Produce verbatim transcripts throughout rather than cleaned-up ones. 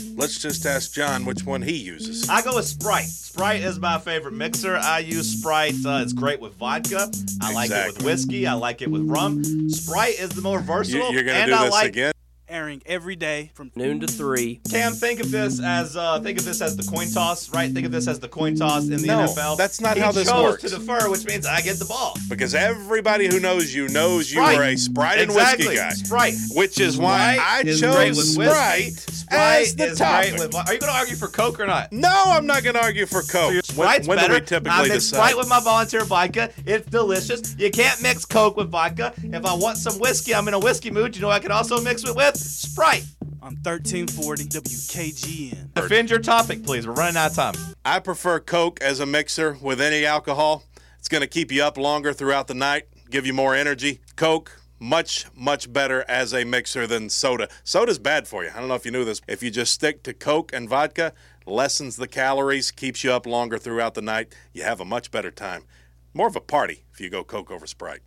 Let's just ask John which one he uses. I go with Sprite. Sprite is my favorite mixer. I use Sprite. Uh, it's great with vodka. I like Exactly. it with whiskey. I like it with rum. Sprite is the more versatile. You, you're going to and do I this like again? Airing every day from Noon to three. Cam, think of this as uh, think of this as the coin toss, right? Think of this as the coin toss in the No, N F L. that's not he how this chose works. to defer, which means I get the ball. Because everybody who knows you knows Sprite. you are a Sprite and exactly. whiskey guy. Sprite. Which is why Sprite I is great with chose whiskey. Sprite, Sprite as the is topic. great with. Are you going to argue for Coke or not? No, I'm not going to argue for Coke. So Sprite's when when better. do we typically I mix decide? Sprite with my volunteer vodka. It's delicious. You can't mix Coke with vodka. If I want some whiskey, I'm in a whiskey mood. You know I can also mix it with Sprite. on thirteen forty W K G N. Defend your topic, please. We're running out of time. I prefer Coke as a mixer with any alcohol. It's going to keep you up longer throughout the night, give you more energy. Coke, much, much better as a mixer than soda. Soda's bad for you. I don't know if you knew this. If you just stick to Coke and vodka, lessens the calories, keeps you up longer throughout the night. You have a much better time. More of a party if you go Coke over Sprite.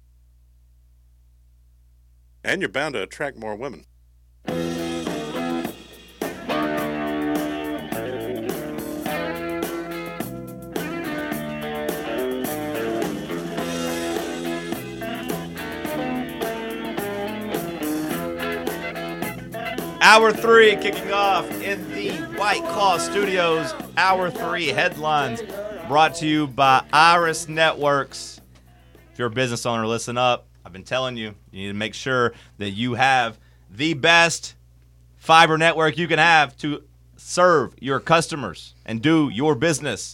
And you're bound to attract more women. Hour three kicking off in the White Claw Studios. Hour three headlines brought to you by Iris Networks. If you're a business owner, listen up. I've been telling you, you need to make sure that you have the best fiber network you can have to serve your customers and do your business.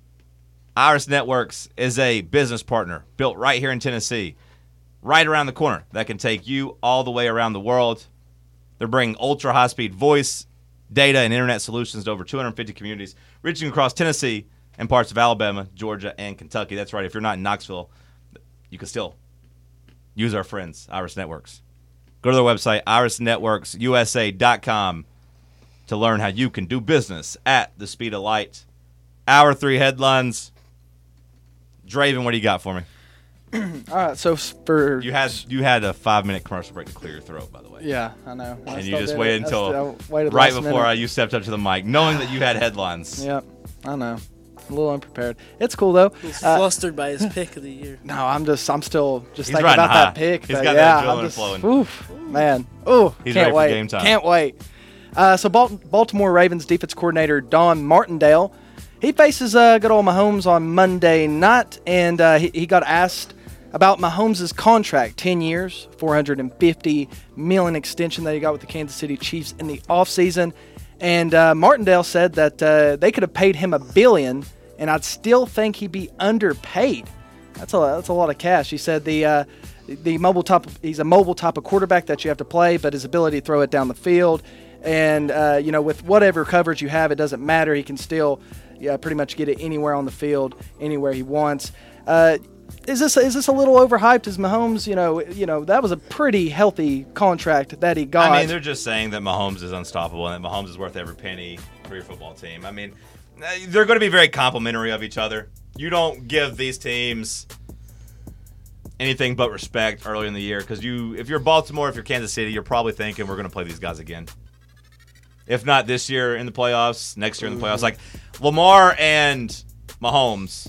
Iris Networks is a business partner built right here in Tennessee, right around the corner, that can take you all the way around the world. They're bringing ultra-high-speed voice, data, and internet solutions to over two hundred fifty communities, reaching across Tennessee and parts of Alabama, Georgia, and Kentucky. That's right. If you're not in Knoxville, you can still use our friends, Iris Networks. Go to their website, iris networks u s a dot com, to learn how you can do business at the speed of light. Hour three headlines. Draven, what do you got for me? All right, so for You had you had a five-minute commercial break to clear your throat, by the way. yeah, I know. I And you still just did waited it. I until still- I waited right last before minute. I, you stepped up to the mic, knowing that you had headlines. Yep, I know. A little unprepared. It's cool though. He's Uh, flustered by his pick of the year. No, I'm just, I'm still just He's thinking riding about high. that pick. He's but got yeah, that adrenaline I'm just, flowing. Oof, man. Oh, He's can't ready for wait. game time. Can't wait. Uh, so Bal- Baltimore Ravens defense coordinator Don Martindale, he faces uh, good old Mahomes on Monday night, and uh, he, he got asked about Mahomes' contract, ten years, four hundred fifty million dollars extension that he got with the Kansas City Chiefs in the offseason. And uh, Martindale said that uh, they could have paid him a billion, and I'd still think he'd be underpaid. That's a that's a lot of cash. He said the uh, the mobile type he's a mobile type of quarterback that you have to play, but his ability to throw it down the field, and uh, you know, with whatever coverage you have, it doesn't matter. He can still yeah pretty much get it anywhere on the field, anywhere he wants. Uh, Is this is this a little overhyped? Is Mahomes, you know, you know that was a pretty healthy contract that he got. I mean, they're just saying that Mahomes is unstoppable and that Mahomes is worth every penny for your football team. I mean, they're going to be very complimentary of each other. You don't give these teams anything but respect early in the year because you, if you're Baltimore, if you're Kansas City, you're probably thinking we're going to play these guys again. If not this year in the playoffs, next year in the playoffs. Like Lamar and Mahomes,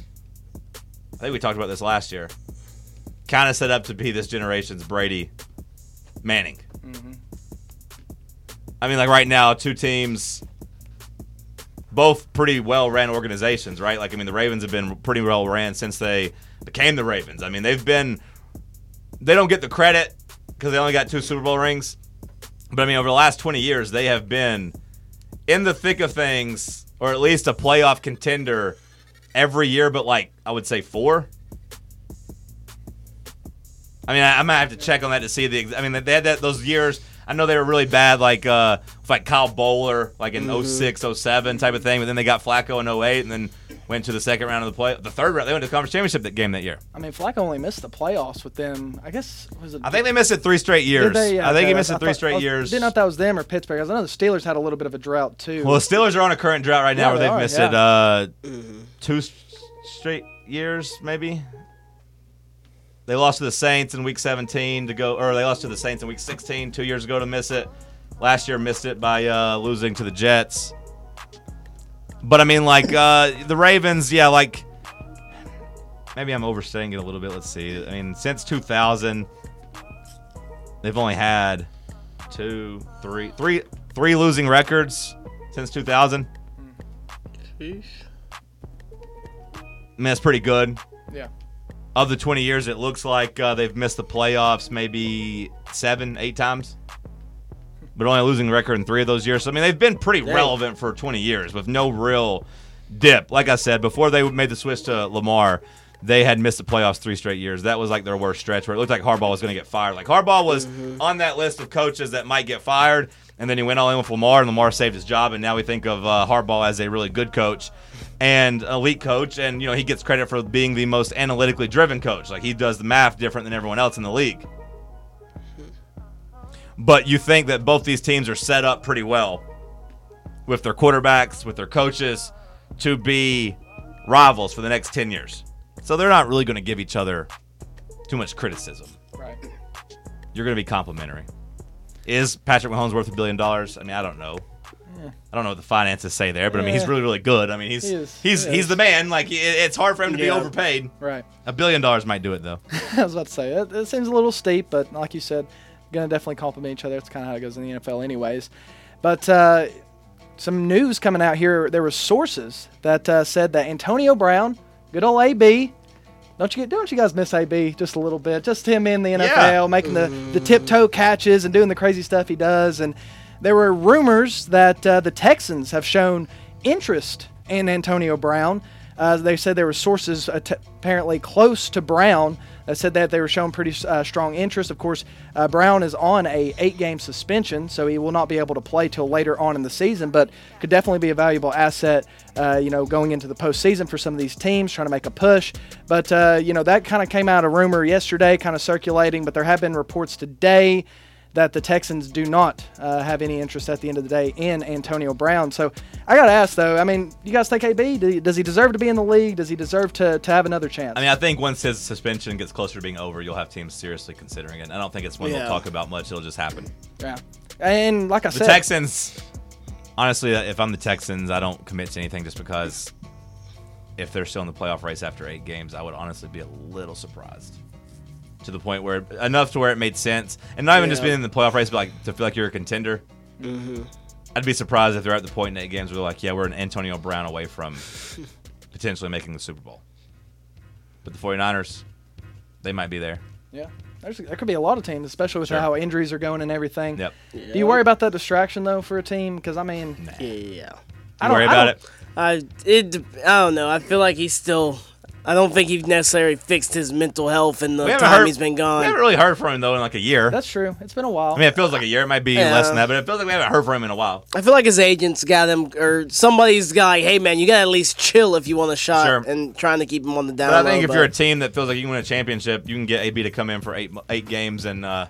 I think we talked about this last year, kind of set up to be this generation's Brady Manning. Mm-hmm. I mean, like right now, two teams, both pretty well-ran organizations, right? Like, I mean, the Ravens have been pretty well-ran since they became the Ravens. I mean, they've been – they don't get the credit because they only got two Super Bowl rings. But, I mean, over the last twenty years, they have been in the thick of things, or at least a playoff contender every year, but, like, I would say four. I mean, I, I might have to check on that to see the – I mean, they had that those years – I know they were really bad, like uh, like Kyle Bowler, like in oh six, oh seven type of thing. But then they got Flacco in oh eight, and then went to the second round of the play. The third round, they went to the conference championship that game that year. I mean, Flacco only missed the playoffs with them. I guess was it? I think they missed it three straight years. Did they? Yeah, I think okay. he missed I it three thought- straight I was- years. Didn't know if that was them or Pittsburgh. 'Cause I know the Steelers had a little bit of a drought too. Well, the Steelers are on a current drought right now Yeah, where they they've are, missed yeah. it uh, Mm-hmm. two s- straight years, maybe. They lost to the Saints in week seventeen to go, or they lost to the Saints in week sixteen two years ago to miss it. Last year missed it by uh, losing to the Jets. But, I mean, like, uh, the Ravens, yeah, like, maybe I'm overstating it a little bit. Let's see. I mean, since two thousand, they've only had two, three, three, three losing records since two thousand. Sheesh. I mean, that's pretty good. Yeah. Of the twenty years, it looks like uh, they've missed the playoffs maybe seven, eight times. But only losing record in three of those years. So, I mean, they've been pretty Dang. relevant for twenty years with no real dip. Like I said, before they made the switch to Lamar, they had missed the playoffs three straight years. That was like their worst stretch where it looked like Harbaugh was going to get fired. Like, Harbaugh was Mm-hmm. on that list of coaches that might get fired, and then he went all in with Lamar, and Lamar saved his job, and now we think of uh, Harbaugh as a really good coach and elite coach, and, you know, he gets credit for being the most analytically driven coach. Like, he does the math different than everyone else in the league. But you think that both these teams are set up pretty well with their quarterbacks, with their coaches, to be rivals for the next ten years. So they're not really going to give each other too much criticism. Right. You're going to be complimentary. Is Patrick Mahomes worth a billion dollars? I mean, I don't know. Yeah. I don't know what the finances say there, but I mean, he's Yeah. really, really good. I mean, he's He is. he's He he's is. the man. Like, it, it's hard for him to be Yeah. overpaid. Right. A billion dollars might do it, though. I was about to say, it, it seems a little steep, but like you said, going to definitely compliment each other. That's kind of how it goes in the N F L anyways. But uh, some news coming out here. There were sources that uh, said that Antonio Brown, good old A B, don't you get, don't you guys miss A B just a little bit? Just him in the N F L, Yeah. making the, the tiptoe catches and doing the crazy stuff he does. And there were rumors that uh, the Texans have shown interest in Antonio Brown. Uh, they said there were sources uh, t- apparently close to Brown that said that they were showing pretty uh, strong interest. Of course, uh, Brown is on a eight-game suspension, so he will not be able to play till later on in the season, but could definitely be a valuable asset, uh, you know, going into the postseason for some of these teams trying to make a push. But, uh, you know, that kind of came out of rumor yesterday, kind of circulating, but there have been reports today that the Texans do not uh, have any interest at the end of the day in Antonio Brown. So I got to ask, though, I mean, you guys think A B, do- does he deserve to be in the league? Does he deserve to, to have another chance? I mean, I think once his suspension gets closer to being over, you'll have teams seriously considering it. I don't think it's one Yeah. they'll talk about much. It'll just happen. yeah. And like I The said, Texans, honestly, if I'm the Texans, I don't commit to anything just because if they're still in the playoff race after eight games, I would honestly be a little surprised. To the point where, enough to where it made sense. And not even just Yeah. being in the playoff race, but like to feel like you're a contender. Mm-hmm. I'd be surprised if they're at the point in eight games where they're like, yeah, we're an Antonio Brown away from potentially making the Super Bowl. But the 49ers, they might be there. yeah, there's, there could be a lot of teams, especially with Sure. how injuries are going and everything. Yep. Do you worry about that distraction, though, for a team? Because, I mean, Yeah. I You don't worry I about don't- it? I it I don't know. I feel like he's still. I don't think he's necessarily fixed his mental health in the We haven't time heard- he's been We gone. haven't really heard from him, though, in like a year. That's true. It's been a while. I mean, it feels like a year. It might be Yeah. less than that, but it feels like we haven't heard from him in a while. I feel like his agents got him, or somebody's got like, hey man, you gotta at least chill if you want a shot, Sure. and trying to keep him on the down But I low. think if you're a team that feels like you can win a championship, you can get A B to come in for eight eight games, and uh,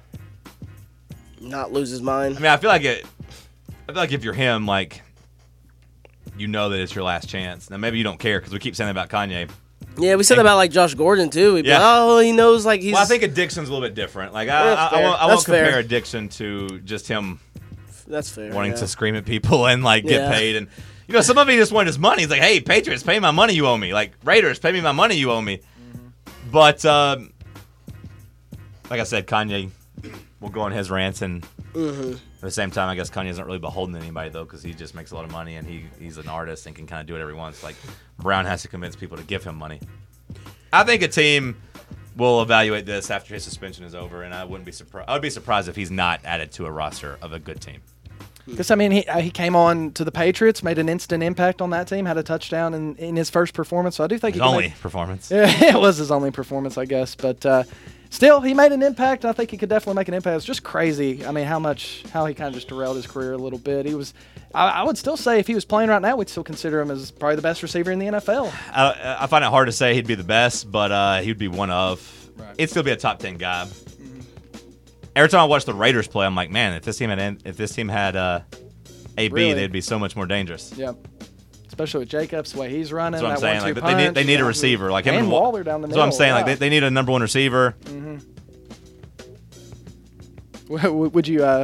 not lose his mind. I mean, I feel like it. I feel like if you're him, like, you know that it's your last chance. Now maybe you don't care because we keep saying that about Kanye. Yeah, we said about like Josh Gordon too. We'd be Yeah. like, oh, he knows like he's. Well, I think addiction's a little bit different. Like, I, That's I, I fair. won't, I That's won't compare fair. addiction to just him that's fair. wanting yeah. to scream at people and like get Yeah. paid. And you know, some of it he just wanted his money. He's like, "Hey, Patriots, pay my money you owe me." Like, Raiders, pay me my money you owe me. But um, like I said, Kanye will go on his rants, and Mhm. at the same time, I guess Kanye isn't really beholden to anybody though, because he just makes a lot of money and he he's an artist and can kind of do whatever he wants. Like, Brown has to convince people to give him money. I think a team will evaluate this after his suspension is over, and I wouldn't be surprised. I would be surprised if he's not added to a roster of a good team. Because, I mean, he uh, he came on to the Patriots, made an instant impact on that team, had a touchdown in, in his first performance. So I do think His he can only make- performance. Yeah, it was his only performance, I guess. But uh, still, he made an impact. And I think he could definitely make an impact. It's just crazy. I mean, how much, how he kind of just derailed his career a little bit. He was, I, I would still say if he was playing right now, we'd still consider him as probably the best receiver in the N F L. I, I find it hard to say he'd be the best, but uh, he'd be one of. Right. He'd still be a top ten guy. Every time I watch the Raiders play, I'm like, man, if this team had if this team had uh, A B, Really? they'd be so much more dangerous. Yep. Especially with Jacobs, the way he's running. That's what I'm that saying. one-two Like, they need punch, they need a yeah. receiver like him And Wa- Waller down the That's what I'm middle, saying. Like yeah. they, they need a number one receiver. W- Would you uh,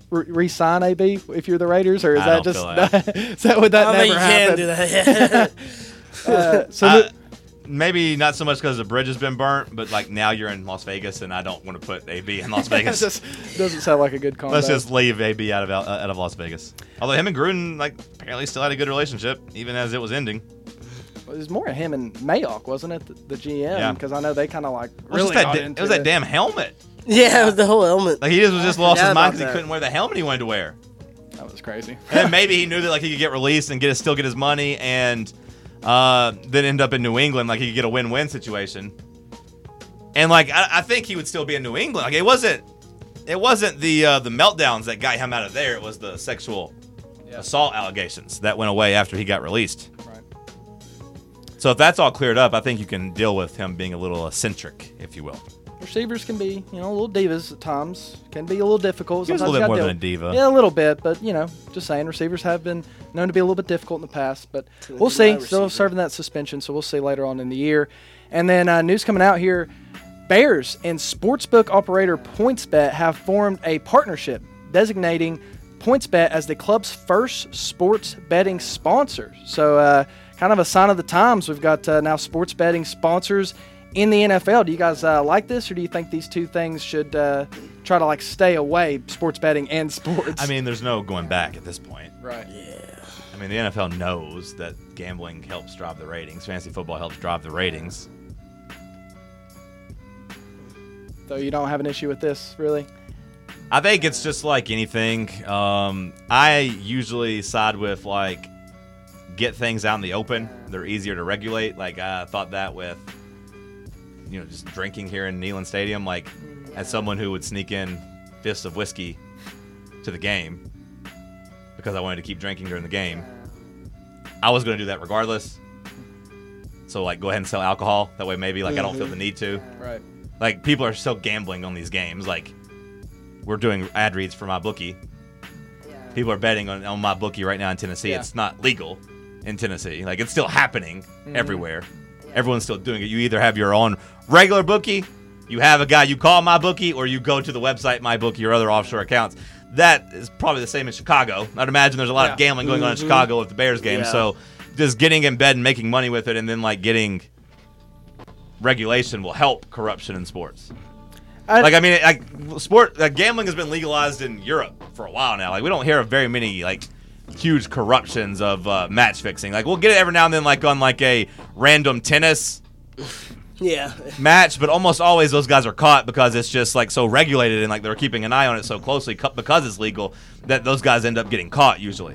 re- re-sign A B if you're the Raiders, or is I that don't just feel that. is that would that I don't never think you can happen? do that. Uh, so Uh, the- maybe not so much because the bridge has been burnt, but like now you're in Las Vegas, and I don't want to put A B in Las it Vegas. just doesn't sound like a good combo. Let's just leave A B out of uh, out of Las Vegas. Although him and Gruden like apparently still had a good relationship even as it was ending. It was more him and Mayock, wasn't it? The, the G M, Yeah. because I know they kind of like It was, really just that got da- into it was that it. damn helmet. yeah, it was the whole helmet. Like he just was just lost forgot his mind about because he that. couldn't wear the helmet he wanted to wear. That was crazy. And then maybe he knew that like he could get released and get still get his money and uh, then end up in New England like he could get a win-win situation. And like I, I think he would still be in New England. Like it wasn't it wasn't the uh, the meltdowns that got him out of there. It was the sexual assault allegations that went away after he got released. Right. So if that's all cleared up, I think you can deal with him being a little eccentric, if you will. Receivers can be, you know, a little divas at times. Can be a little difficult. He was a Sometimes little bit you more gotta than a deal- diva. Yeah, a little bit, but you know, just saying, receivers have been known to be a little bit difficult in the past. But Too we'll many see. wide Still receiver. serving that suspension, so we'll see later on in the year. And then uh, news coming out here: Bears and sportsbook operator PointsBet have formed a partnership, designating PointsBet as the club's first sports betting sponsor. So, uh, kind of a sign of the times. We've got uh, now sports betting sponsors in the N F L. Do you guys uh, like this, or do you think these two things should uh, try to like stay away, sports betting and sports? I mean, there's no going back at this point. right. I mean, the N F L knows that gambling helps drive the ratings. Fantasy football helps drive the ratings. So you don't have an issue with this, really? I think it's just like anything. Um, I usually side with like get things out in the open. They're easier to regulate. Like I thought that with you know just drinking here in Neyland Stadium. Like as someone who would sneak in fists of whiskey to the game because I wanted to keep drinking during the game, I was going to do that regardless. So like go ahead and sell alcohol. That way maybe like I don't feel the need to. Right. Like people are still gambling on these games. Like we're doing ad reads for my bookie. People are betting on, on my bookie right now in Tennessee. Yeah. It's not legal in Tennessee. Like it's still happening everywhere. Everyone's still doing it. You either have your own regular bookie, you have a guy you call my bookie, or you go to the website my bookie or other offshore accounts. That is probably the same in Chicago. I'd imagine there's a lot of Yeah. gambling going on in Chicago with the Bears game. Yeah. So just getting in bed and making money with it, and then like getting regulation will help corruption in sports. I- Like I mean, like sport, like gambling has been legalized in Europe for a while now. Like we don't hear of very many like huge corruptions of uh, match fixing. Like we'll get it every now and then, like on like a random tennis Yeah. match, but almost always those guys are caught because it's just like so regulated and like they're keeping an eye on it so closely cu- because it's legal that those guys end up getting caught usually.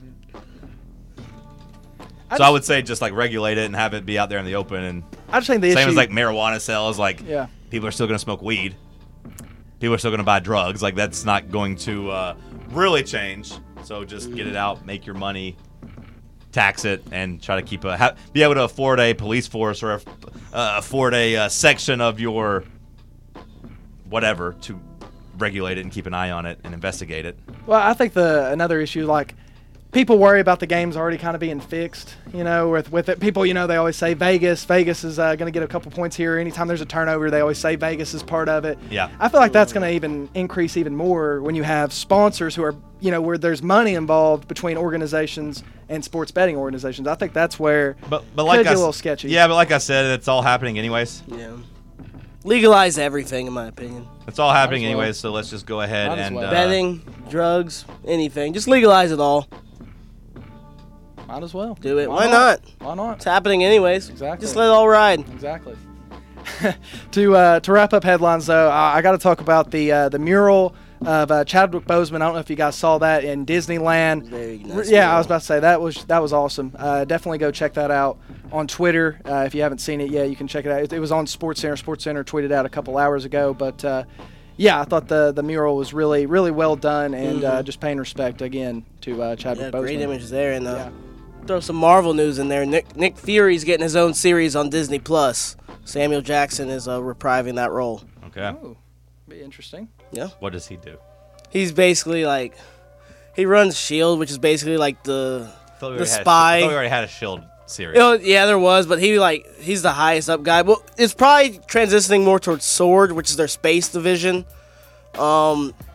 I So I just- would say just like regulate it and have it be out there in the open, and I just think the same issue. as like marijuana sales. Like Yeah. people are still going to smoke weed. People are still going to buy drugs. Like that's not going to uh, really change. So just get it out, make your money, tax it, and try to keep a ha- be able to afford a police force or a, uh, afford a uh, section of your whatever to regulate it and keep an eye on it and investigate it. Well, I think the another issue, like people worry about the games already kind of being fixed. You know, with with it, people, you know, they always say Vegas, Vegas is uh, going to get a couple points here. Anytime there's a turnover, they always say Vegas is part of it. Yeah. I feel like that's going to even increase even more when you have sponsors who are, you know, where there's money involved between organizations and sports betting organizations. I think that's where But but could like get I, a s- little sketchy. Yeah, but like I said, it's all happening anyways. Yeah. Legalize everything, in my opinion. It's all happening Might as well. anyways. So let's just go ahead Might as and well. uh, Betting, drugs, anything. Just legalize it all. Might as well Do it. Why not? Why not? It's happening anyways. Exactly. Just let it all ride. Exactly. to uh, to wrap up headlines, though, I, I got to talk about the uh, the mural of uh, Chadwick Boseman. I don't know if you guys saw that in Disneyland. Very nice yeah, I mural. was about to say that was that was awesome. Uh, definitely go check that out on Twitter. Uh, if you haven't seen it yet, you can check it out. It, it was on SportsCenter. SportsCenter tweeted out a couple hours ago, but uh, yeah, I thought the the mural was really really well done and uh, just paying respect again to uh, Chadwick Yeah, Boseman. great images there. And uh, Yeah. throw some Marvel news in there. Nick Nick Fury's getting his own series on Disney Plus. Samuel Jackson is uh, reprising that role. Okay. Oh, be interesting. Yeah. What does he do? He's basically like he runs Shield, which is basically like the I thought we the already had a- spy. I thought we already had a Shield series. You know, yeah, there was, but he like he's the highest up guy. Well, it's probably transitioning more towards Sword, which is their space division. Um,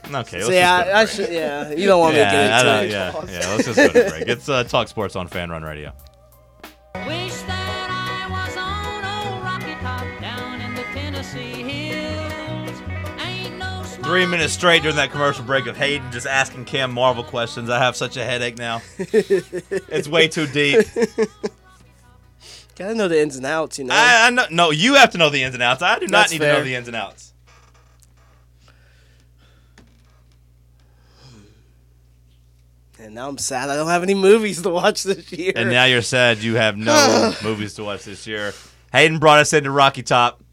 Okay, let's So just yeah, go to I break. should. Yeah, you don't want me to Yeah, get I into know, it. yeah, yeah. Let's just go to break. It's uh, Talk Sports on Fan Run Radio. Wish that I was on old Rocky Top down in the Tennessee hills. Ain't no small Three minutes straight during that commercial break of Hayden just asking Cam Marvel questions. I have such a headache now. It's way too deep. Gotta know the ins and outs, you know. I, I know. No, you have to know the ins and outs. I do not That's need to know fair. the ins and outs. And now I'm sad I don't have any movies to watch this year. And now you're sad you have no movies to watch this year. Hayden brought us into Rocky Top.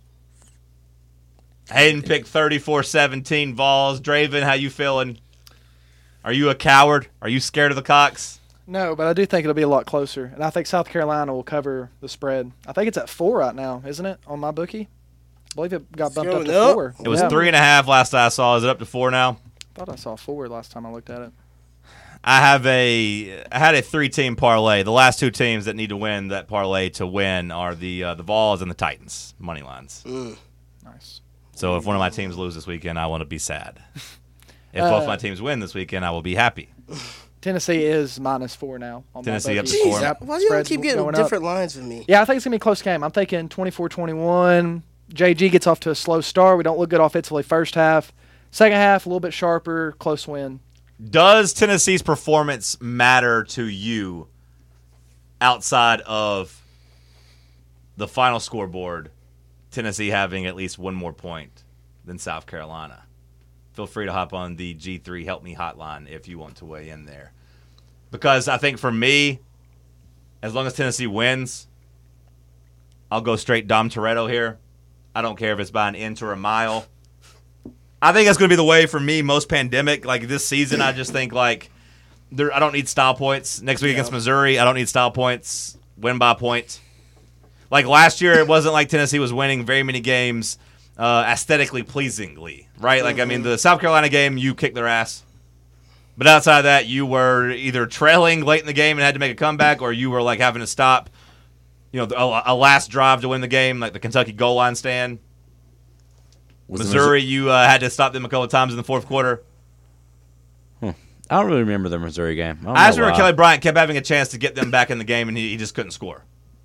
Hayden picked thirty-four seventeen Vols. Draven, how you feeling? Are you a coward? Are you scared of the Cox? No, but I do think it'll be a lot closer, and I think South Carolina will cover the spread. I think it's at four right now, isn't it, on my bookie? I believe it got bumped up going to up. four. It was Yeah. three and a half last I saw. Is it up to four now? I thought I saw four last time I looked at it. I have a I had a three team parlay. The last two teams that need to win that parlay to win are the uh, the Vols and the Titans money lines. Nice. So if one of my teams lose this weekend, I want to be sad. If Uh, both my teams win this weekend, I will be happy. Tennessee is minus four now. On Tennessee my up bookie. to four. Jeez, Yep, why do you spread's keep getting going up. different lines with me? Yeah, I think it's going to be a close game. I'm thinking twenty-four twenty-one. J G gets off to a slow start. We don't look good offensively first half. Second half, a little bit sharper, close win. Does Tennessee's performance matter to you outside of the final scoreboard, Tennessee having at least one more point than South Carolina? Feel free to hop on the G three Help Me hotline if you want to weigh in there. Because I think for me, as long as Tennessee wins, I'll go straight Dom Toretto here. I don't care if it's by an inch or a mile. I think that's going to be the way for me most pandemic. Like this season, I just think like there, I don't need style points. Next week against Missouri, I don't need style points. Win by a point. Like last year, it wasn't like Tennessee was winning very many games uh, aesthetically pleasingly, right? Like, I mean, the South Carolina game, you kicked their ass. But outside of that, you were either trailing late in the game and had to make a comeback, or you were like having to stop, you know, a, a last drive to win the game, like the Kentucky goal line stand. Was the Missouri, you uh, had to stop them a couple of times in the fourth quarter. I don't really remember the Missouri game. I, don't I just know remember why. Kelly Bryant kept having a chance to get them back in the game, and he, he just couldn't score.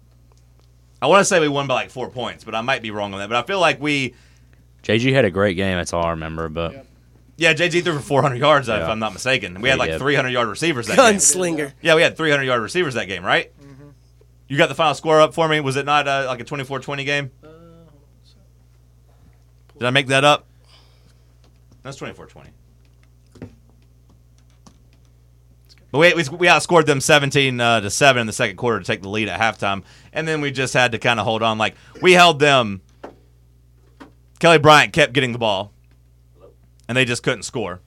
I want to say we won by like four points, but I might be wrong on that. But I feel like we, J G had a great game. That's all I remember. But Yep. yeah, J G threw for four hundred yards, if Yeah. I'm not mistaken. We Yeah, had he like did. three hundred yard receivers that game. Gunslinger. Yeah, we had three hundred yard receivers that game, right? Mm-hmm. You got the final score up for me. Was it not uh, like a twenty-four twenty game? Did I make that up? That's twenty-four twenty. But we, we we outscored them seventeen uh, to seven in the second quarter to take the lead at halftime, and then we just had to kind of hold on. Like we held them. Kelly Bryant kept getting the ball, and they just couldn't score.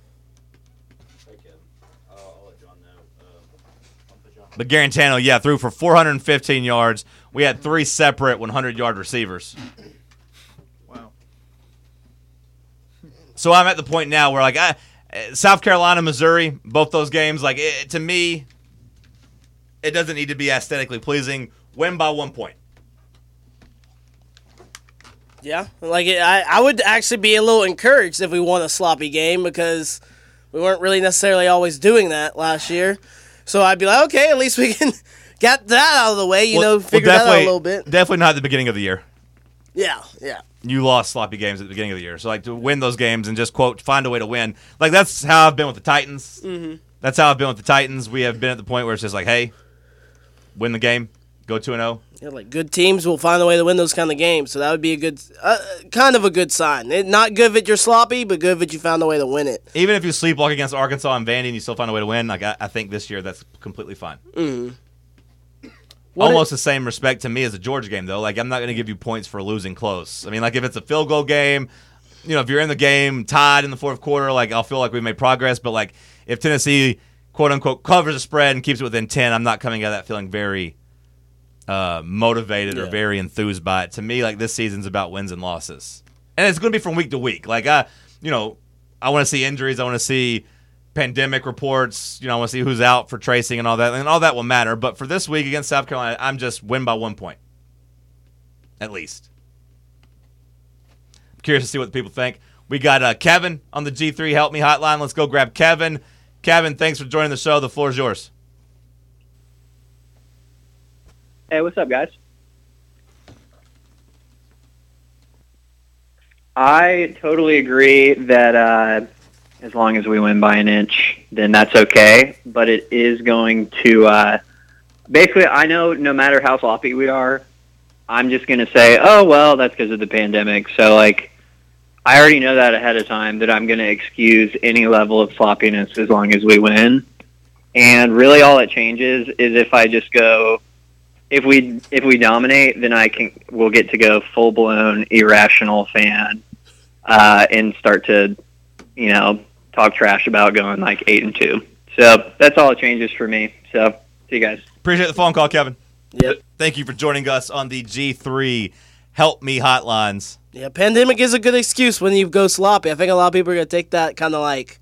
But Garantano, yeah, threw for four hundred fifteen yards. We had three separate one hundred yard receivers. Wow. So I'm at the point now where, like, I, South Carolina, Missouri, both those games, like, it, to me, it doesn't need to be aesthetically pleasing. Win by one point. Yeah, like it, I, I would actually be a little encouraged if we won a sloppy game because we weren't really necessarily always doing that last year. So I'd be like, okay, at least we can get that out of the way, you know, figure that out a definitely- little bit. Definitely not at the beginning of the year. Yeah, yeah. You lost sloppy games at the beginning of the year. So, like, to win those games and just, quote, find a way to win. Like, that's how I've been with the Titans. Mm-hmm. That's how I've been with the Titans. We have been at the point where it's just like, hey, win the game, go two and oh. Yeah, like good teams will find a way to win those kind of games. So that would be a good, uh, kind of a good sign. It, not good that you're sloppy, but good that you found a way to win it. Even if you sleepwalk against Arkansas and Vandy and you still find a way to win, like I, I think this year that's completely fine. Mm. What Almost the same respect to me as a Georgia game, though. Like I'm not going to give you points for losing close. I mean, like if it's a field goal game, you know, if you're in the game tied in the fourth quarter, like I'll feel like we made progress. But like if Tennessee, quote unquote, covers the spread and keeps it within ten, I'm not coming out of that feeling very uh, motivated or Yeah. very enthused by it. To me, like this season's about wins and losses, and it's going to be from week to week. Like I, you know, I want to see injuries. I want to see pandemic reports. You know, I want to see who's out for tracing and all that, and all that will matter. But for this week against South Carolina, I'm just win by one point, at least. I'm curious to see what the people think. We We got uh, Kevin on the G three Help Me hotline. Let's go grab Kevin. Kevin, thanks for joining the show. The floor is yours. Hey, what's up, guys? I totally agree that uh, as long as we win by an inch, then that's okay. But it is going to uh, basically, I know no matter how sloppy we are, I'm just going to say, oh, well, that's because of the pandemic. So, like, I already know that ahead of time that I'm going to excuse any level of sloppiness as long as we win. And really all it changes is if I just go, if we if we dominate, then I can we'll get to go full-blown irrational fan uh, and start to, you know, talk trash about going like eight and two. So that's all it changes for me. So see you guys. Appreciate the phone call, Kevin. Yep. Thank you for joining us on the G three Help Me hotlines. Yeah, pandemic is a good excuse when you go sloppy. I think a lot of people are going to take that kind of like,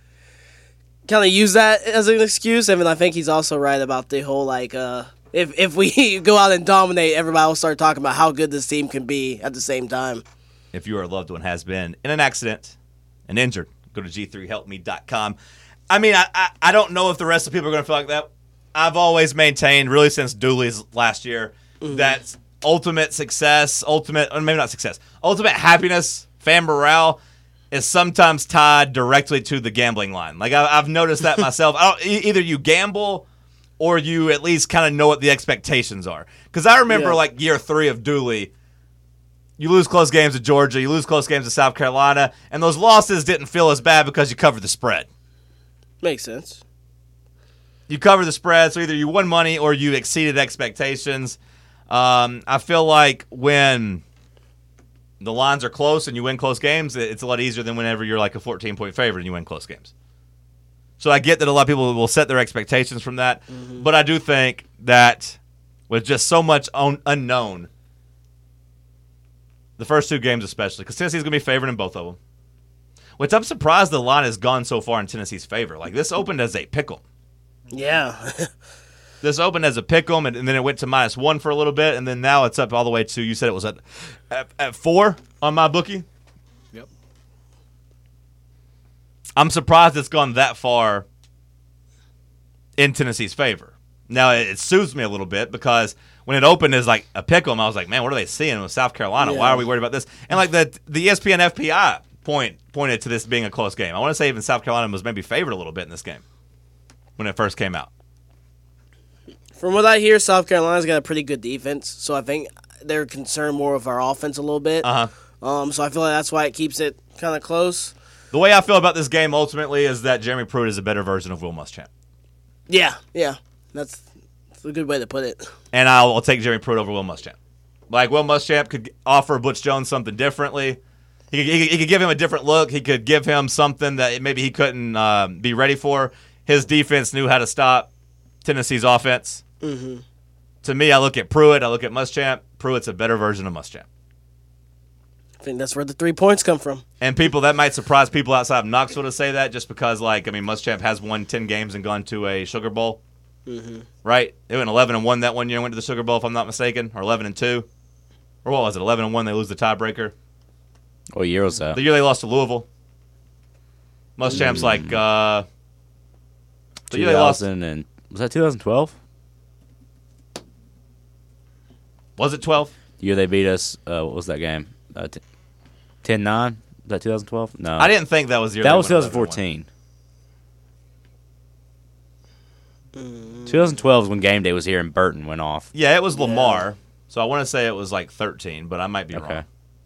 kind of use that as an excuse. I mean, I think he's also right about the whole like, uh, if if we go out and dominate, everybody will start talking about how good this team can be at the same time. If your loved one has been in an accident and injured, go to G three help me dot com. I mean, I, I, I don't know if the rest of the people are going to feel like that. I've always maintained, really since Dooley's last year, mm-hmm. that ultimate success, ultimate, or maybe not success, ultimate happiness, fan morale is sometimes tied directly to the gambling line. Like, I, I've noticed that myself. I don't, e- either you gamble or you at least kind of know what the expectations are. Because I remember, yeah. like, year three of Dooley, you lose close games to Georgia, you lose close games to South Carolina, and those losses didn't feel as bad because you covered the spread. Makes sense. You covered the spread, so either you won money or you exceeded expectations. Um, I feel like when the lines are close and you win close games, it's a lot easier than whenever you're like a fourteen-point favorite and you win close games. So I get that a lot of people will set their expectations from that, mm-hmm. but I do think that with just so much un- unknown, the first two games especially, because Tennessee's going to be favored in both of them, which I'm surprised the line has gone so far in Tennessee's favor. Like, this opened as a pick'em. Yeah. This opened as a pick'em, and, and then it went to minus one for a little bit, and then now it's up all the way to, you said it was at at, at four on my bookie? Yep. I'm surprised it's gone that far in Tennessee's favor. Now, it, it soothes me a little bit because when it opened as like a pick'em, I was like, man, what are they seeing with South Carolina? Yeah. Why are we worried about this? And like the, the E S P N F P I point pointed to this being a close game. I want to say even South Carolina was maybe favored a little bit in this game when it first came out. From what I hear, South Carolina's got a pretty good defense, so I think they're concerned more with our offense a little bit. Uh-huh. Um, so I feel like that's why it keeps it kind of close. The way I feel about this game ultimately is that Jeremy Pruitt is a better version of Will Muschamp. Yeah, yeah. That's, that's a good way to put it. And I'll, I'll take Jeremy Pruitt over Will Muschamp. Like, Will Muschamp could offer Butch Jones something differently. He could, he could, he could give him a different look. He could give him something that maybe he couldn't uh, be ready for. His defense knew how to stop Tennessee's offense. Mm-hmm. To me, I look at Pruitt, I look at Muschamp. Pruitt's a better version of Muschamp. I think that's where the three points come from. And people, that might surprise people outside of Knoxville to say that, just because, like, I mean, Muschamp has won ten games and gone to a Sugar Bowl. Mm-hmm. Right? They went eleven and one that one year and went to the Sugar Bowl, if I'm not mistaken, or eleven and two. Or what was it, eleven and one, they lose the tiebreaker? What year was that? The year they lost to Louisville. Muschamp's mm. like, uh... The year they lost. And, was that twenty twelve? Was it twelve? The year they beat us, uh, what was that game? Uh, t- ten nine? Was that twenty twelve? No. I didn't think that was the year That they was went twenty fourteen. Mm. twenty twelve is when game day was here and Burton went off. Yeah, it was Lamar. Yeah. So I want to say it was like thirteen, but I might be okay. wrong.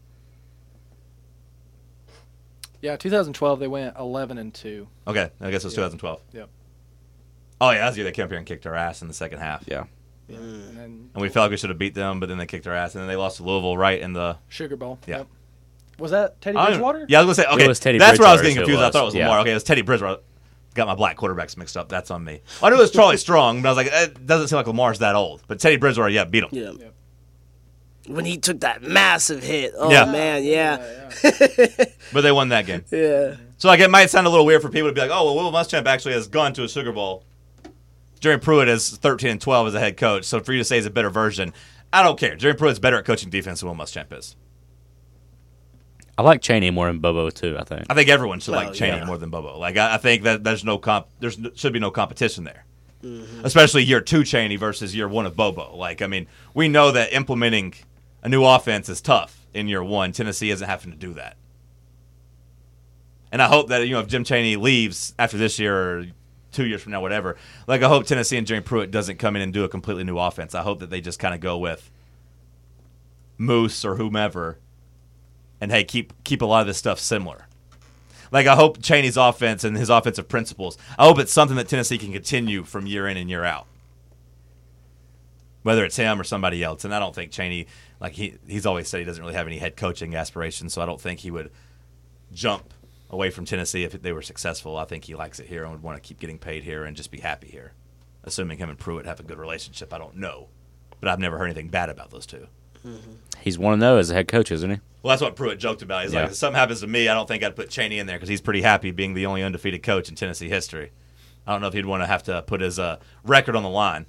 Yeah, twenty twelve they went eleven and two. Okay, I guess it was yep. twenty twelve. Yep. Oh yeah, that's the year they came up here and kicked our ass in the second half. Yeah. Yeah. And, then, and we felt like we should have beat them, but then they kicked our ass, and then they lost to Louisville right in the Sugar Bowl. Yeah. Yep. Was that Teddy Bridgewater? Yeah, I was gonna say. Okay, it was Teddy that's where I was Bridgewater, getting confused. was. I thought it was yeah. Lamar. Okay, it was Teddy Bridgewater. Got my black quarterbacks mixed up. That's on me. I knew it was Charlie Strong, but I was like, it doesn't seem like Lamar's that old. But Teddy Bridgewater, yeah, beat him. Yeah. Yep. When he took that massive hit. Oh, yeah. man, yeah. yeah, yeah. But they won that game. Yeah. So, like, it might sound a little weird for people to be like, oh, well, Will Muschamp actually has gone to a Sugar Bowl. Jeremy Pruitt is thirteen and twelve as a head coach. So, for you to say he's a better version, I don't care. Jeremy Pruitt's better at coaching defense than Will Muschamp is. I like Chaney more than Bobo too. I think. I think everyone should Well, like Chaney yeah. more than Bobo. Like I, I think that there's no comp. There's no, should be no competition there, mm-hmm. especially year two Chaney versus year one of Bobo. Like I mean, we know that implementing a new offense is tough in year one. Tennessee isn't having to do that, and I hope that you know if Jim Chaney leaves after this year or two years from now, whatever. Like I hope Tennessee and Jimmy Pruitt doesn't come in and do a completely new offense. I hope that they just kind of go with Moose or whomever. And, hey, keep keep a lot of this stuff similar. Like, I hope Chaney's offense and his offensive principles, I hope it's something that Tennessee can continue from year in and year out. Whether it's him or somebody else. And I don't think Chaney, like, he he's always said he doesn't really have any head coaching aspirations, so I don't think he would jump away from Tennessee if they were successful. I think he likes it here and would want to keep getting paid here and just be happy here. Assuming him and Pruitt have a good relationship, I don't know. But I've never heard anything bad about those two. Mm-hmm. He's one to know as a head coach, isn't he? Well, that's what Pruitt joked about. He's Yeah. like, if something happens to me, I don't think I'd put Chaney in there because he's pretty happy being the only undefeated coach in Tennessee history. I don't know if he'd want to have to put his uh, record on the line.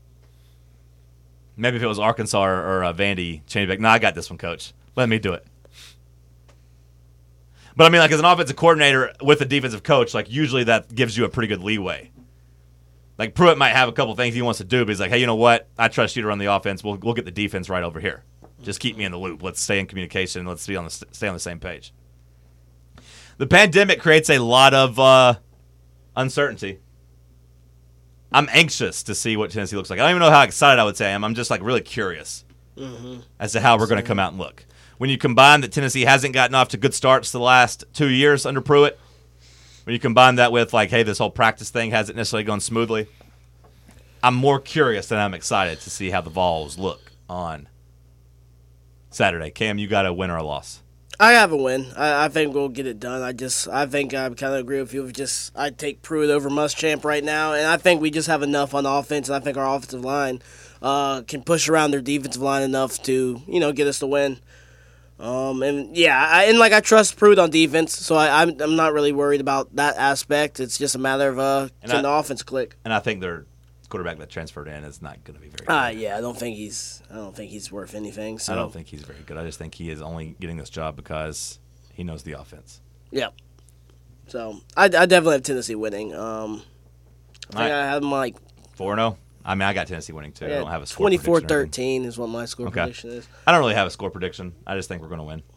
Maybe if it was Arkansas or, or uh, Vandy, Chaney would be like, nah, I got this one, coach. Let me do it. But, I mean, like, as an offensive coordinator with a defensive coach, like, usually that gives you a pretty good leeway. Like, Pruitt might have a couple things he wants to do, but he's like, hey, you know what? I trust you to run the offense. We'll, we'll get the defense right over here. Just keep me in the loop. Let's stay in communication. Let's be on the stay on the same page. The pandemic creates a lot of uh, uncertainty. I'm anxious to see what Tennessee looks like. I don't even know how excited I would say I am. I'm just like really curious mm-hmm. as to how we're going to come out and look. When you combine that Tennessee hasn't gotten off to good starts the last two years under Pruitt, when you combine that with like, hey, this whole practice thing hasn't necessarily gone smoothly, I'm more curious than I'm excited to see how the Vols look on Saturday. Cam, you got a win or a loss? I have a win. I, I think we'll get it done. I just, I think I kind of agree with you. Just, I'd take Pruitt over Muschamp right now, and I think we just have enough on offense, and I think our offensive line uh, can push around their defensive line enough to, you know, get us the win. Um, and yeah, I, and like I trust Pruitt on defense, so I, I'm, I'm not really worried about that aspect. It's just a matter of uh, And can I- the offense click. And I think their quarterback that transferred in is not going to be very good. Uh, yeah, I don't think he's, I don't think he's worth anything. So I don't think he's very good. I just think he is only getting this job because he knows the offense. Yeah. So I, I definitely have Tennessee winning. Um, I think Alright. I have them like four and oh? I mean, I got Tennessee winning too. I don't have a score twenty-four prediction or anything. thirteen is what my score Okay. prediction is. I don't really have a score prediction. I just think we're going to win.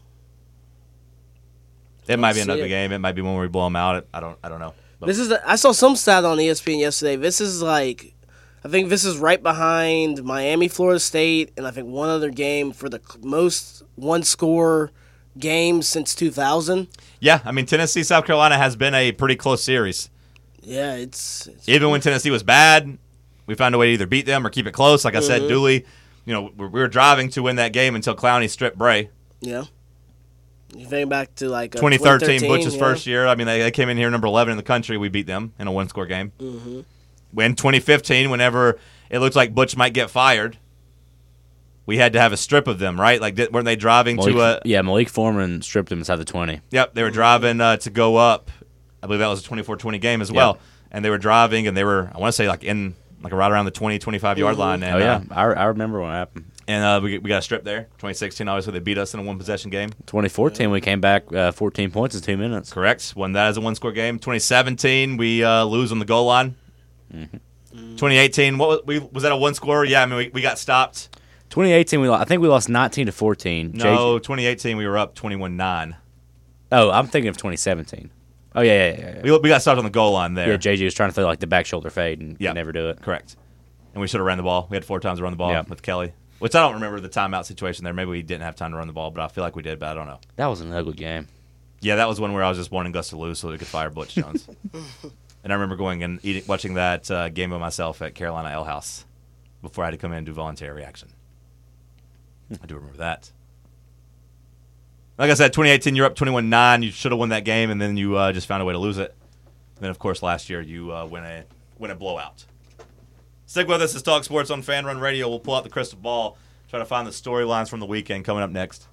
It might be an see ugly it. game. It might be one where we blow them out. I don't. I don't know. But This is the, I saw some stat on E S P N yesterday. This is like, I think this is right behind Miami, Florida State, and I think one other game for the c- most one-score games since two thousand. yeah, I mean, Tennessee, South Carolina has been a pretty close series. Yeah, it's, it's Even when Tennessee was bad, we found a way to either beat them or keep it close. Like I said, Mhm. Dooley, you know, we we were driving to win that game until Clowney stripped Bray. yeah. You think back to like uh, twenty thirteen, Butch's yeah. first year. I mean, they, they came in here number eleven in the country. We beat them in a one-score game. Mm-hmm. In twenty fifteen, whenever it looked like Butch might get fired, we had to have a strip of them, right? Like, did, weren't they driving Malik, to a? yeah, Malik Foreman stripped him inside the twenty. Yep, they were driving uh, to go up. I believe that was a twenty-four twenty game as well. Yep. And they were driving, and they were, I want to say, like in like right around the twenty, twenty-five yard line. And, Oh yeah, uh, I, I remember what happened. and uh, we we got a strip there. twenty sixteen, obviously, they beat us in a one possession game. twenty fourteen, we came back uh, fourteen points in two minutes. Correct. Won that as a one score game. twenty seventeen, we uh, lose on the goal line. Mm-hmm. twenty eighteen, what was, we, was that a one score? Yeah, I mean, we, we got stopped. twenty eighteen, we lost, I think we lost nineteen to fourteen. No, J- twenty eighteen, we were up twenty-one nine. oh, I'm thinking of twenty seventeen. Oh yeah, yeah, yeah. yeah. We, we got stopped on the goal line there. Yeah, J G was trying to throw like the back shoulder fade and Yeah. could never do it. Correct. And we should have ran the ball. We had four times to run the ball Yeah. with Kelly, which I don't remember the timeout situation there. Maybe we didn't have time to run the ball, but I feel like we did, but I don't know. That was an ugly game. Yeah, that was one where I was just wanting Gus to lose so we could fire Butch Jones. And I remember going and eating, watching that uh, game by myself at Carolina Ale House before I had to come in and do voluntary reaction. I do remember that. Like I said, twenty eighteen, you're up twenty-one nine. You should have won that game, and then you uh, just found a way to lose it. And then, of course, last year you uh, win a win a blowout. Stick with us. It's Talk Sports on Fan Run Radio. We'll pull out the crystal ball, try to find the storylines from the weekend coming up next.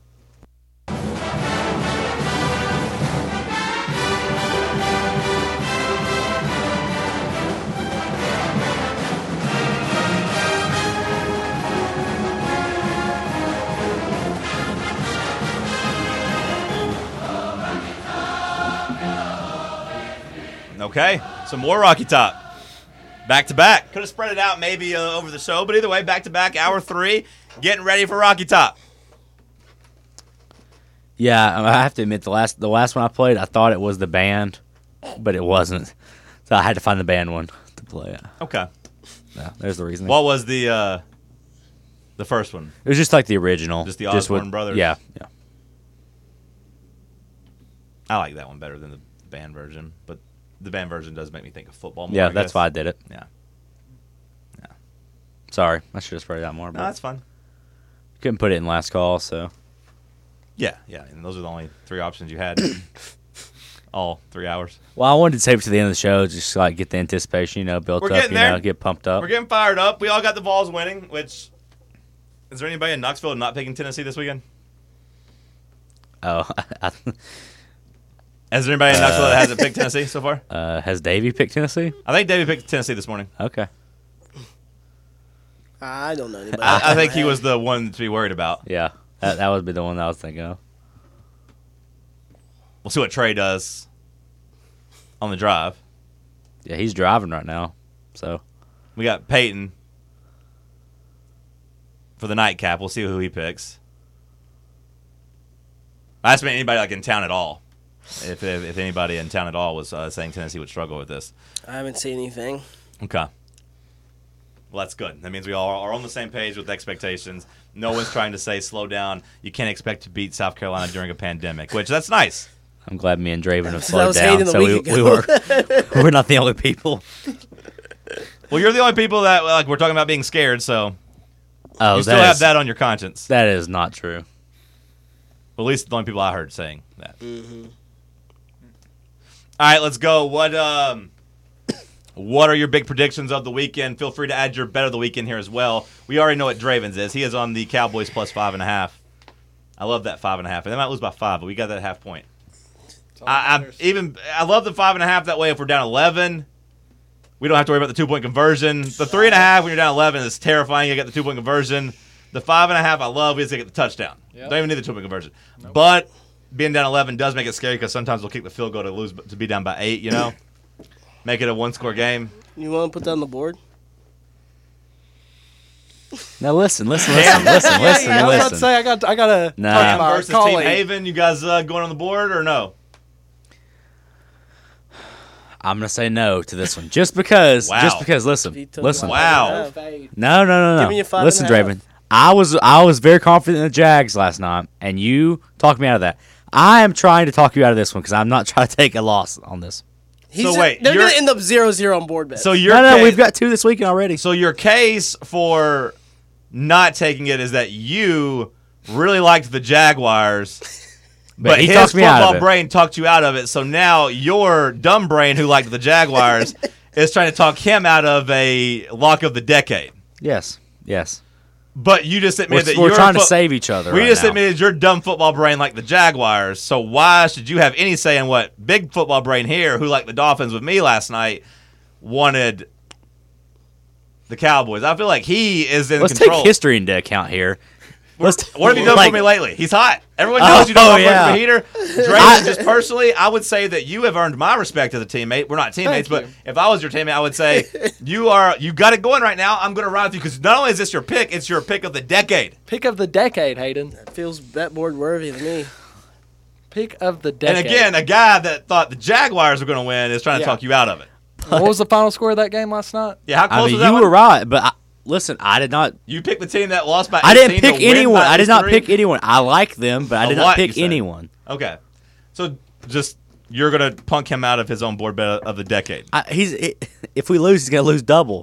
Okay, some more Rocky Top. Back to back. Could have spread it out maybe uh, over the show, but either way, back to back, hour three, getting ready for Rocky Top. Yeah, I have to admit the last the last one I played, I thought it was the band, but it wasn't. So I had to find the band one to play. Okay. Yeah, there's the reason. What was the uh, the first one? It was just like the original. Just the Osborne with- Brothers? Yeah, yeah. I like that one better than the band version, but the band version does make me think of football more. Yeah, I that's guess. why I did it. Yeah. Yeah. Sorry, I should have spread it out more. No, But that's fine. couldn't put it in last call, so Yeah, yeah, and those are the only three options you had. All three hours. well, I wanted to save it to the end of the show, just to, like get the anticipation, you know, built We're up, getting you there. know, get pumped up. We're getting fired up. We all got the Vols winning, which... Is there anybody in Knoxville not picking Tennessee this weekend? Oh, I, Is there anybody in Knoxville that hasn't picked Tennessee so far? uh, has Davey picked Tennessee? I think David picked Tennessee this morning. Okay. I don't know anybody. I, I think he was the one to be worried about. Yeah, that, that would be the one that I was thinking of. We'll see what Trey does on the drive. Yeah, he's driving right now, so We got Peyton for the nightcap. We'll see who he picks. I asked anybody like in town at all. If if, if anybody in town at all was uh, saying Tennessee would struggle with this. I haven't seen anything. Okay. Well, that's good. That means we all are on the same page with expectations. No one's trying to say slow down. You can't expect to beat South Carolina during a pandemic, which that's nice. I'm glad me and Draven have That slowed was down. Hayden a So we, week we ago. were we're not the only people. Well, you're the only people that like we're talking about being scared, so Oh, you still that have is- that on your conscience. That is not true. Well, at least the only people I heard saying that. Mm-hmm. All right, let's go. What um, what are your big predictions of the weekend? Feel free to add your bet of the weekend here as well. We already know what Draven's is. He is on the Cowboys plus five and a half. I love that five and a half. And they might lose by five, but we got that half point. I, I even I love the five and a half. That way, if we're down eleven, we don't have to worry about the two point conversion. The three and a half when you're down eleven is terrifying. You get the two point conversion. The five and a half, I love. We just get the touchdown. Yep. Don't even need the two point conversion. Nope. But being down eleven does make it scary because sometimes we'll kick the field goal to lose to be down by eight. You know, make it a one score game. You want to put that on the board? Now listen, listen, listen, listen, listen, yeah, I was about to listen. say I got I got to Nah. talk Cam about versus Collie. Team Haven. You guys uh, going on the board or no? I'm gonna say no to this one, just because. Wow. Just because. Listen, He took listen. my- Wow. No, no, no, no. Give me a five Listen, and a half. Draven. I was I was very confident in the Jags last night, and you talked me out of that. I am trying to talk you out of this one because I'm not trying to take a loss on this. He's So wait, they're you're- gonna end up zero zero on board bets. So your No, no, case, we've got two this weekend already. so your case for not taking it is that you really liked the Jaguars. But, But he his talked me out football of it. brain talked you out of it. So now your dumb brain, who liked the Jaguars, is trying to talk him out of a lock of the decade. Yes, yes. But you just We're, admitted that we're your trying to fo- save each other. We right just now. admitted your dumb football brain like the Jaguars. So why should you have any say in what big football brain here, who liked the Dolphins with me last night, wanted the Cowboys? I feel like he is in Let's control. take history into account here. Let's, What have you done like, for me lately? He's hot. Everyone knows Oh, you don't yeah. operate the heater. Drayden, just personally, I would say that you have earned my respect as a teammate. We're not teammates, Thank but you. if I was your teammate, I would say you are you got it going right now. I'm going to ride with you because not only is this your pick, it's your pick of the decade. Pick of the decade, Hayden. feels bet board worthy to me. Pick of the decade. And again, a guy that thought the Jaguars were going to win is trying to Yeah. talk you out of it. what was the final score of that game last night? Yeah, how I close mean, was that you one? were right, but I, listen, I did not. You picked the team that lost by I didn't eighteen pick to win anyone. by I at did least not three? pick anyone. I like them, but I A did what, not you pick said? anyone. Okay. So just you're going to punk him out of his own board bet of the decade. I, he's if we lose, he's gonna lose double.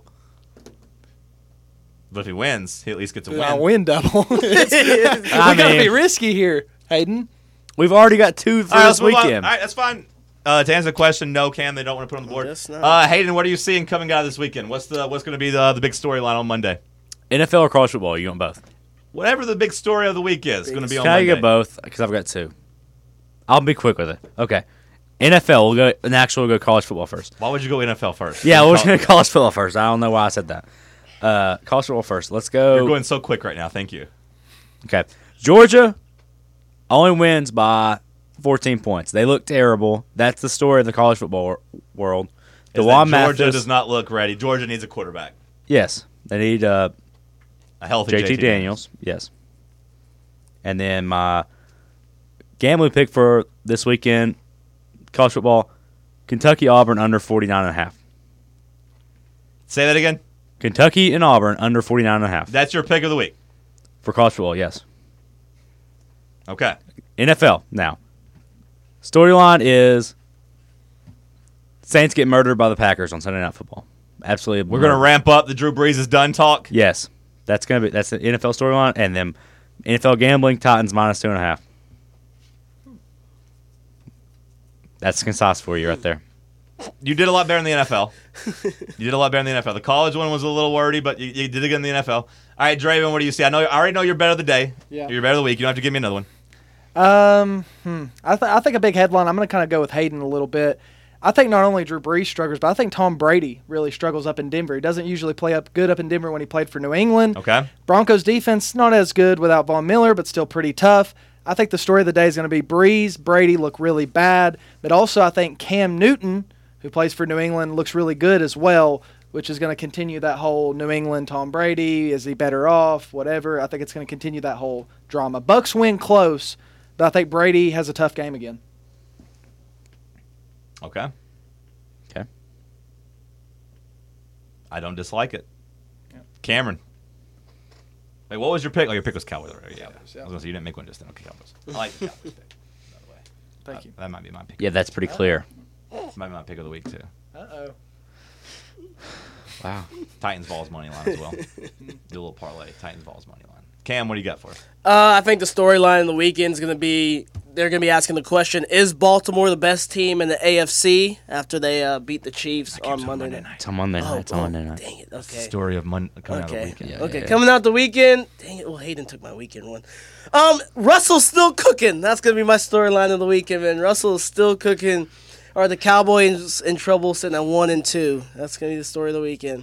But if he wins, he at least gets a win. I win double. we I gotta mean- be risky here, Hayden. We've already got two for All right, this let's move on. weekend. All right, that's fine. Uh, to answer the question, no, Cam, they don't want to put on the board. Guess not. Uh, Hayden, what are you seeing coming out of this weekend? What's the what's going to be the the big storyline on Monday? N F L or college football? You want both? Whatever the big story of the week is, going to be on Can I Monday. get both? Because I've got two. I'll be quick with it. Okay. N F L. We'll go. And actually, we'll go college football first. Why would you go N F L first? Yeah, You're we're call- just gonna college football first. I don't know why I said that. Uh, college football first. Let's go. You're going so quick right now. Thank you. Okay. Georgia only wins by fourteen points. They look terrible. That's the story of the college football wor- world. Is Dewan that Georgia Mathis. does not look ready. Georgia needs a quarterback. Yes, they need uh, A healthy J T Daniels. Yes. And then my gambling pick for this weekend, college football, Kentucky Auburn under forty-nine and a half. Say that again. Kentucky and Auburn under forty-nine and a half That's your pick of the week. for college football, yes. Okay. N F L now. Storyline is Saints get murdered by the Packers on Sunday Night Football. Absolutely. We're going to ramp up the Drew Brees is done talk. Yes. That's gonna be that's the N F L storyline, and then N F L gambling, Titans minus two and a half. That's concise for you right there. You did a lot better in the N F L. You did a lot better in the N F L. The college one was a little wordy, but you, you did it good in the N F L. All right, Draven, what do you see? I know I already know you're better of the day. Yeah. You're better of the week. You don't have to give me another one. Um, hmm. I, th- I think a big headline. I'm going to kind of go with Hayden a little bit. I think not only Drew Brees struggles, but I think Tom Brady really struggles up in Denver. He doesn't usually play up good up in Denver when he played for New England. Okay. Broncos defense not as good without Von Miller, but still pretty tough. I think the story of the day is going to be Brees. Brady look really bad, but also I think Cam Newton, who plays for New England, looks really good as well, which is going to continue that whole New England Tom Brady. Is he better off? Whatever. I think it's going to continue that whole drama. Bucks win close, but I think Brady has a tough game again. Okay. Okay. I don't dislike it. Cameron. Wait, what was your pick? Oh, your pick was Cowboys already. Yeah. I was going to say you didn't make one just then. Okay, Cowboys. I like the Cowboys pick, by the way. Thank Uh, you. That might be my pick. Yeah, that's pretty clear. That might be my pick of the week, too. Uh-oh. Wow. Titans Vols money line as well. Do a little parlay. Titans Vols money line. Cam, what do you got for us? Uh, I think the storyline of the weekend is going to be they're going to be asking the question: is Baltimore the best team in the A F C after they uh, beat the Chiefs on Monday, night? It's on Monday night. Oh, it's on oh, Monday night. dang it! Okay. Story of Mon- coming out of the Okay. weekend. Yeah, okay. yeah. Coming out the weekend. Dang it! Well, Hayden took my weekend one. Um, Russell's still cooking. That's gonna be my storyline of the weekend, man. Russell is still cooking. Are the Cowboys in trouble, sitting at one and two? That's gonna be the story of the weekend.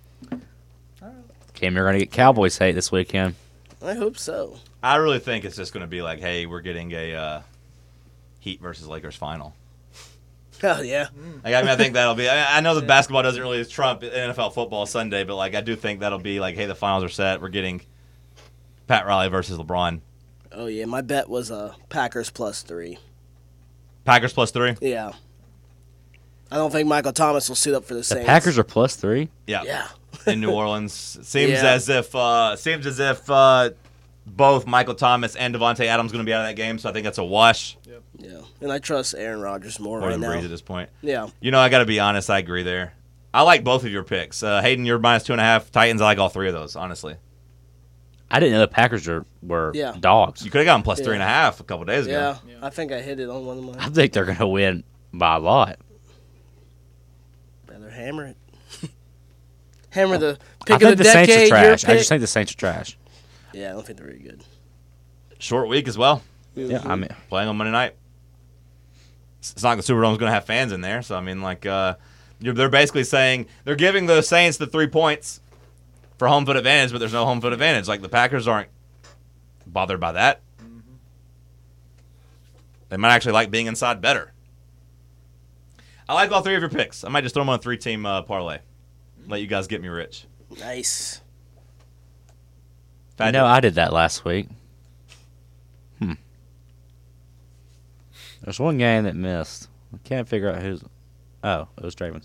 Cam, you're going to get Cowboys hate this weekend. I hope so. I really think it's just going to be like, hey, we're getting a uh, Heat versus Lakers final. Hell yeah. Like, I mean, I think that'll be. I, I know the basketball doesn't really trump N F L football Sunday, but like, I do think that'll be like, hey, the finals are set. We're getting Pat Riley versus LeBron. Oh yeah. My bet was uh Packers plus three. Packers plus three. Yeah. I don't think Michael Thomas will suit up for the The Saints. Packers are plus three. Yeah. Yeah. In New Orleans, seems Yeah. as if uh, seems as if uh, both Michael Thomas and Devontae Adams going to be out of that game. So I think that's a wash. Yeah. And I trust Aaron Rodgers more More right than now. Breeze at this point. Yeah. You know, I got to be honest. I agree there. I like both of your picks. Uh, Hayden, you're minus two and a half. Titans, I like all three of those. Honestly, I didn't know the Packers are, were Yeah. dogs. you could have gotten plus Yeah. three and a half a couple days ago. Yeah. I think I hit it on one of I mine. think they're going to win by a lot. Better hammer it. hammer the I pick think of the, the Saints are decade. Your trash. I pick. just think the Saints are trash. Yeah, I don't think they're very good. Short week as well. Yeah, I mean, Playing on Monday night. It's not like the Superdome's going to have fans in there. So I mean, like, uh, you're, they're basically saying they're giving the Saints the three points for home field advantage, but there's no home field advantage. Like the Packers aren't bothered by that. They might actually like being inside better. I like all three of your picks. I might just throw them on a three-team uh, parlay. Let you guys get me rich. Nice. I know I did that last week. Hmm. There's one game that missed. I can't figure out who's. Oh, it was Draven's.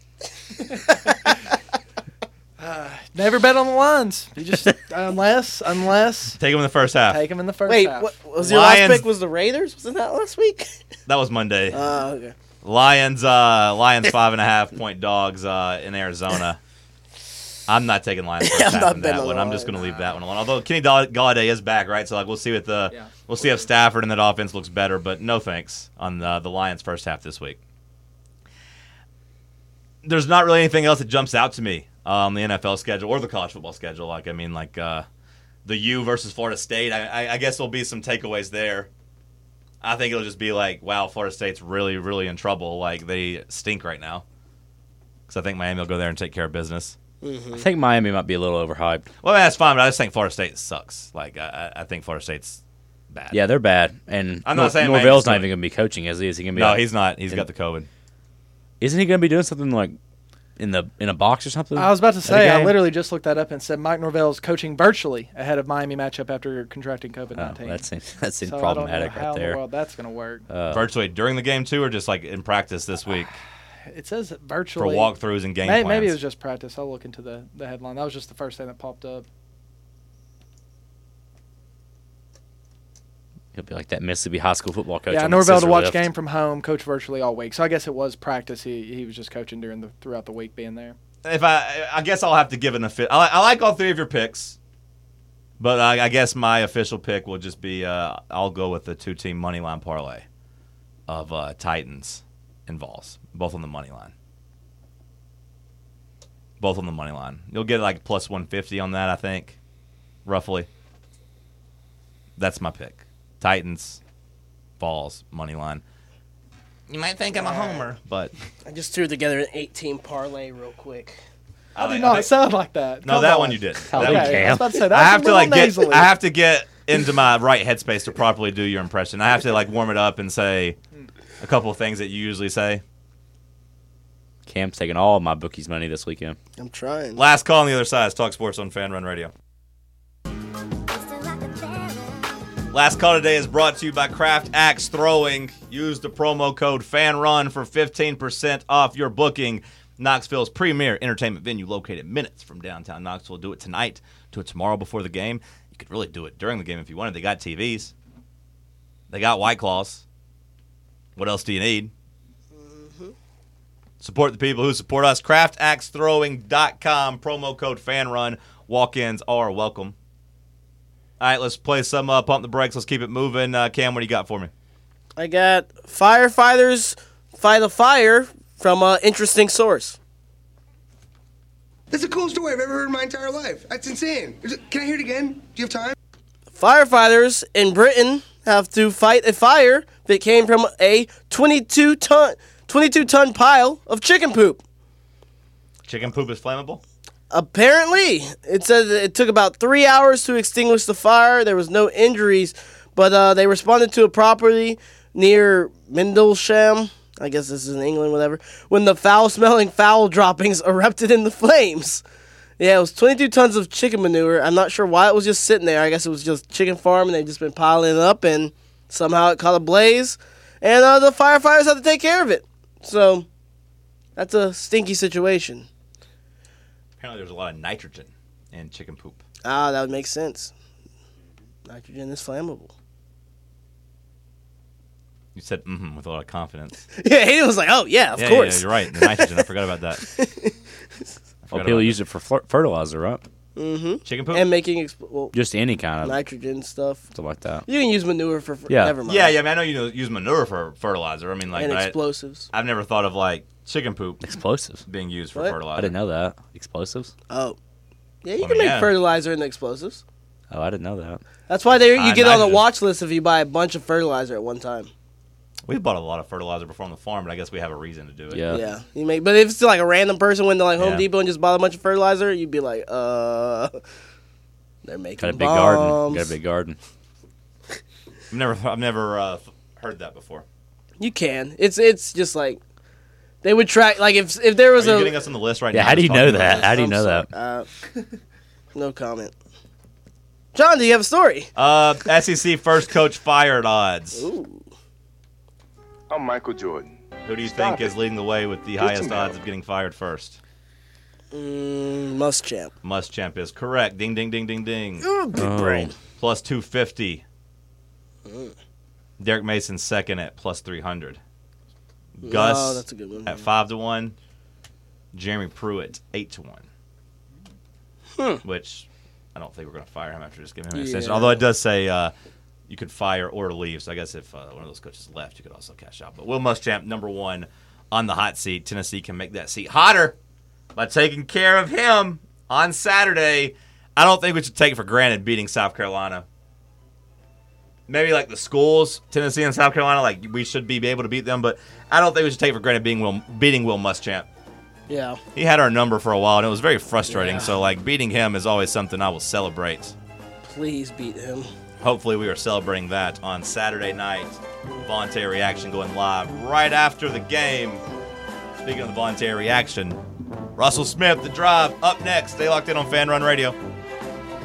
Never bet on the lines. You just unless unless Take them in the first half. take them in the first Wait, half. what was your Lions- last pick? Was the Raiders? Wasn't that last week? That was Monday. Uh, okay. Lions, uh, Lions five and a half point dogs uh, in Arizona. I'm not taking Lions first I'm half not in betting that on one. the I'm just going to Lions. leave that one alone. Although Kenny Gall- Galladay is back, right? So like we'll see what the Yeah. we'll see if Stafford and that offense looks better. But no thanks on the, the Lions first half this week. There's not really anything else that jumps out to me uh, on the N F L schedule or the college football schedule. Like I mean, like uh, the U versus Florida State. I, I, I guess there'll be some takeaways there. I think it'll just be like, wow, Florida State's really, really in trouble. Like, they stink right now. Because I think Miami will go there and take care of business. I think Miami might be a little overhyped. Well, that's fine, but I just think Florida State sucks. Like, I, I think Florida State's bad. Yeah, they're bad. And I'm not Nor- saying Norvell's Miami's not good. even going to be coaching, is he? Is he going to be? No, like- he's not. He's and- got the COVID. Isn't he going to be doing something like in the in a box or something? I was about to at a say, I game? literally just looked that up and said Mike Norvell's coaching virtually ahead of Miami matchup after contracting COVID Oh, nineteen. that seems that seems so problematic I don't know right how in there. the world that's going to work. Uh, Virtually during the game too, or just like in practice this week It says for virtually. walkthroughs and game May- plans. Maybe it was just practice. I'll look into the, the headline. That was just the first thing that popped up. He'll be like that Mississippi high school football coach. yeah, on the Norvell to scissor watch lift. game from home, coach virtually all week. So I guess it was practice. He he was just coaching during the throughout the week being there. If I, I guess I'll have to give an official. I, li- I like all three of your picks, but I, I guess my official pick will just be. Uh, I'll go with the two-team money line parlay of uh, Titans and Vols, both on the money line. Both on the money line. You'll get like plus one fifty on that, I think, roughly. That's my pick. Titans, Vols, money line. You might think I'm a homer, but I just threw together an eight-team parlay real quick. I I did think- not sound like that. no, Come that on. one you did. Oh, That okay. one- Okay, I was about to say I that's have a to little like get. nasally. I have to get into my right headspace to properly do your impression. I have to like warm it up and say a couple of things that you usually say. Cam's taking all of my bookies' money this weekend. I'm trying. Last call on the other side is Talk Sports on Fan Run Radio. Last call today is brought to you by Craft Axe Throwing. Use the promo code FANRUN for fifteen percent off your booking. Knoxville's premier entertainment venue located minutes from downtown Knoxville. Do it tonight. Do it tomorrow before the game. You could really do it during the game if you wanted. They got T Vs. They got White Claws. What else do you need? Support the people who support us. craft axe throwing dot com. Promo code FANRUN. Walk-ins are welcome. All right, let's play some uh, Pump the Brakes. Let's keep it moving. Uh, Cam, what do you got for me? I got firefighters fight a fire from an interesting source. That's the coolest story I've ever heard in my entire life. That's insane. Is it- Can I hear it again? Do you have time? Firefighters in Britain have to fight a fire that came from a twenty-two ton twenty-two ton pile of chicken poop. Chicken poop is flammable? Apparently, it said that it took about three hours to extinguish the fire. There was no injuries, but uh, they responded to a property near Mindlesham, I guess this is in England, whatever, when the foul-smelling fowl droppings erupted in the flames. Yeah, it was twenty-two tons of chicken manure. I'm not sure why it was just sitting there. I guess it was just chicken farm, and they've just been piling it up, and somehow it caught a blaze, and uh, the firefighters had to take care of it. So, that's a stinky situation. Apparently there's a lot of nitrogen in chicken poop. Ah, that would make sense. Nitrogen is flammable. You said mm-hmm with a lot of confidence. Yeah, he was like, oh, yeah, of yeah, course. Yeah, you're right. The nitrogen. I forgot about that. I Well, forgot people about use it for fer- fertilizer, right? Mm-hmm. Chicken poop? And making expl- well, Just any kind of nitrogen stuff. something like that. You can use manure for, for Yeah. never mind. Yeah, yeah. I mean, I know you know, use manure for fertilizer. I mean, like, And but I- explosives. I've never thought of like chicken poop Explosives. being used for What? fertilizer. I didn't know that. Explosives? Oh. Yeah, you I can mean, make yeah. fertilizer in the explosives. Oh, I didn't know that. That's why they you I get on the imagine. watch list if you buy a bunch of fertilizer at one time. We've bought a lot of fertilizer before on the farm, but I guess we have a reason to do it. Yeah. Yeah. You make but if it's like a random person went to like Home Yeah. Depot and just bought a bunch of fertilizer, you'd be like, uh they're making Got a big bombs. garden. Got a big garden. I've never, I've never uh, heard that before. You can. It's it's just like they would track like if if there Are was you a getting us on the list right Yeah, now? how do you Just know talking about that? this? How do you I'm know sorry. that? Uh, no comment. John, do you have a story? Uh, S E C first coach fired odds. Ooh. I'm Michael Jordan. Who do you Stop think is it. leading the way with the Get highest some odds help. of getting fired first? Mm, Muschamp. Muschamp is correct. Ding, ding, ding, ding, ding. Ooh, big Oh. brain. Plus two fifty. Derek Mason second at plus three hundred. Gus Oh, that's a good one. at five to one. Jeremy Pruitt eight to one. Hmm. Which I don't think we're going to fire him after just giving him an Yeah. extension. Although it does say uh, you could fire or leave. So I guess if uh, one of those coaches left, you could also cash out. But Will Muschamp, number one on the hot seat. Tennessee can make that seat hotter by taking care of him on Saturday. I don't think we should take it for granted beating South Carolina. Maybe like the schools, Tennessee and South Carolina, like we should be able to beat them. But I don't think we should take it for granted being Will, beating Will Muschamp. Yeah. He had our number for a while, and it was very frustrating. Yeah. So, like, beating him is always something I will celebrate. Please beat him. Hopefully, we are celebrating that on Saturday night. Voluntary reaction going live right after the game. Speaking of the voluntary reaction, Russell Smith, The Drive, up next. Stay locked in on Fan Run Radio.